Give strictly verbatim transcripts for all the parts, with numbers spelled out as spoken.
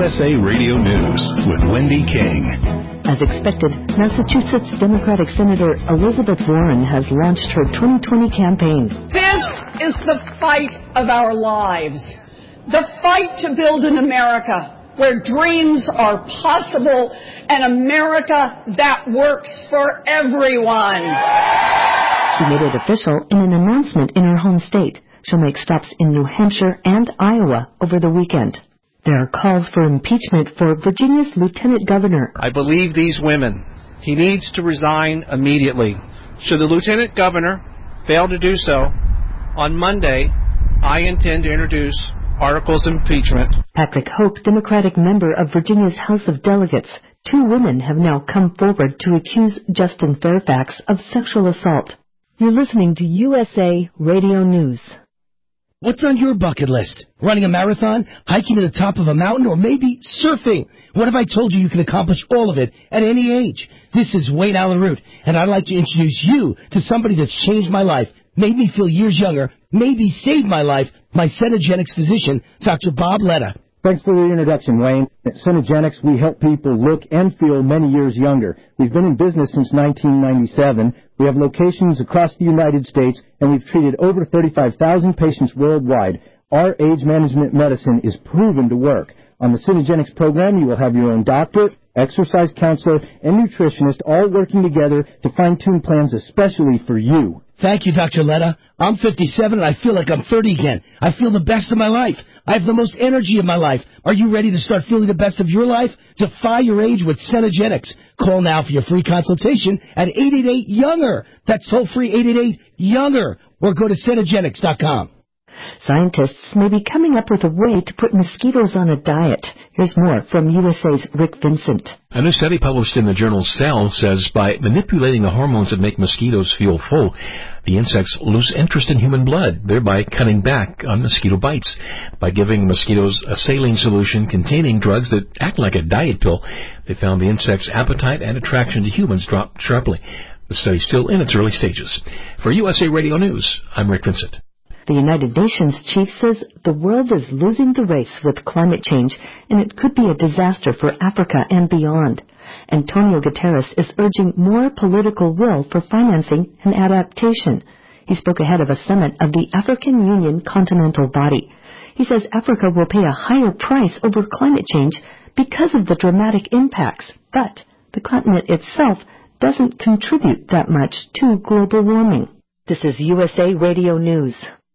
S A Radio News with Wendy King. As expected, Massachusetts Democratic Senator Elizabeth Warren has launched her twenty twenty campaign. This is the fight of our lives. The fight to build an America where dreams are possible, an America that works for everyone. She made it official in an announcement in her home state. She'll make stops in New Hampshire and Iowa over the weekend. There are calls for impeachment for Virginia's lieutenant governor. I believe these women. He needs to resign immediately. Should the lieutenant governor fail to do so, on Monday, I intend to introduce articles of impeachment. Patrick Hope, Democratic member of Virginia's House of Delegates. Two women have now come forward to accuse Justin Fairfax of sexual assault. You're listening to U S A Radio News. What's on your bucket list? Running a marathon, hiking to the top of a mountain, or maybe surfing? What if I told you you can accomplish all of it at any age? This is Wayne Allen Root, and I'd like to introduce you to somebody that's changed my life, made me feel years younger, maybe saved my life, my Cenegenics physician, Doctor Bob Letta. Thanks for the introduction, Wayne. At Cenegenics, we help people look and feel many years younger. We've been in business since nineteen ninety-seven. We have locations across the United States, and we've treated over thirty-five thousand patients worldwide. Our age management medicine is proven to work. On the Cenegenics program, you will have your own doctor, exercise counselor, and nutritionist all working together to fine-tune plans especially for you. Thank you, Doctor Letta. I'm fifty-seven and I feel like I'm thirty again. I feel the best of my life. I have the most energy of my life. Are you ready to start feeling the best of your life? Defy your age with Cenegenics. Call now for your free consultation at eight eight eight, younger. That's toll-free eight eight eight, younger. Or go to Cenegenics dot com. Scientists may be coming up with a way to put mosquitoes on a diet. Here's more from U S A's Rick Vincent. A new study published in the journal Cell says by manipulating the hormones that make mosquitoes feel full, the insects lose interest in human blood, thereby cutting back on mosquito bites. By giving mosquitoes a saline solution containing drugs that act like a diet pill, they found the insects' appetite and attraction to humans dropped sharply. The study's still in its early stages. For U S A Radio News, I'm Rick Vincent. The United Nations chief says the world is losing the race with climate change, and it could be a disaster for Africa and beyond. Antonio Guterres is urging more political will for financing and adaptation. He spoke ahead of a summit of the African Union Continental Body. He says Africa will pay a higher price over climate change because of the dramatic impacts, but the continent itself doesn't contribute that much to global warming. This is U S A Radio News.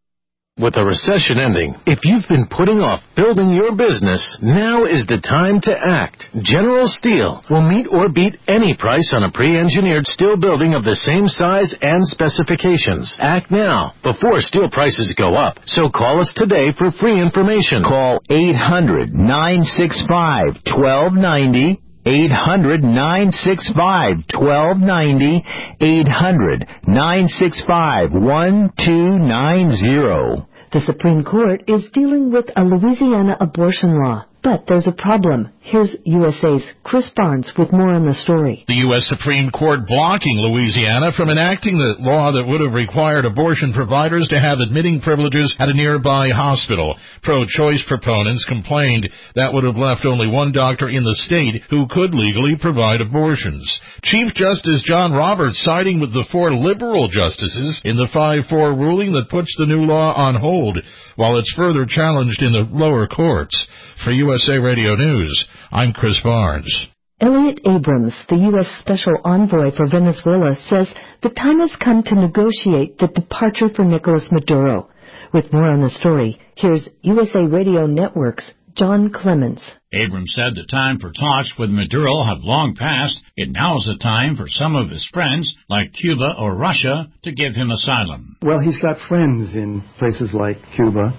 With the recession ending, if you've been putting off building your business, now is the time to act. General Steel will meet or beat any price on a pre-engineered steel building of the same size and specifications. Act now, before steel prices go up. So call us today for free information. Call eight hundred, nine six five, one two nine zero. eight hundred, nine six five, one two nine zero. eight hundred, nine six five, one two nine zero. The Supreme Court is dealing with a Louisiana abortion law. But there's a problem. Here's U S A's Chris Barnes with more on the story. The U S Supreme Court blocking Louisiana from enacting the law that would have required abortion providers to have admitting privileges at a nearby hospital. Pro-choice proponents complained that would have left only one doctor in the state who could legally provide abortions. Chief Justice John Roberts siding with the four liberal justices in the five four ruling that puts the new law on hold, while it's further challenged in the lower courts. For U S A Radio News, I'm Chris Barnes. Elliot Abrams, the U S Special Envoy for Venezuela, says the time has come to negotiate the departure for Nicolas Maduro. With more on the story, here's U S A Radio Network's John Clemens. Abrams said the time for talks with Maduro have long passed. It now is the time for some of his friends, like Cuba or Russia, to give him asylum. Well, he's got friends in places like Cuba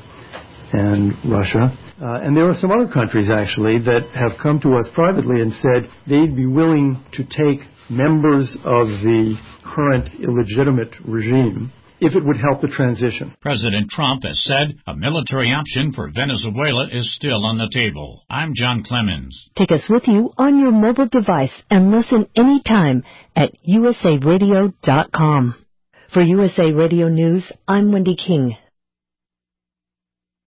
and Russia. Uh, and there are some other countries, actually, that have come to us privately and said they'd be willing to take members of the current illegitimate regime if it would help the transition. President Trump has said a military option for Venezuela is still on the table. I'm John Clemens. Take us with you on your mobile device and listen anytime at U S A radio dot com. For U S A Radio News, I'm Wendy King.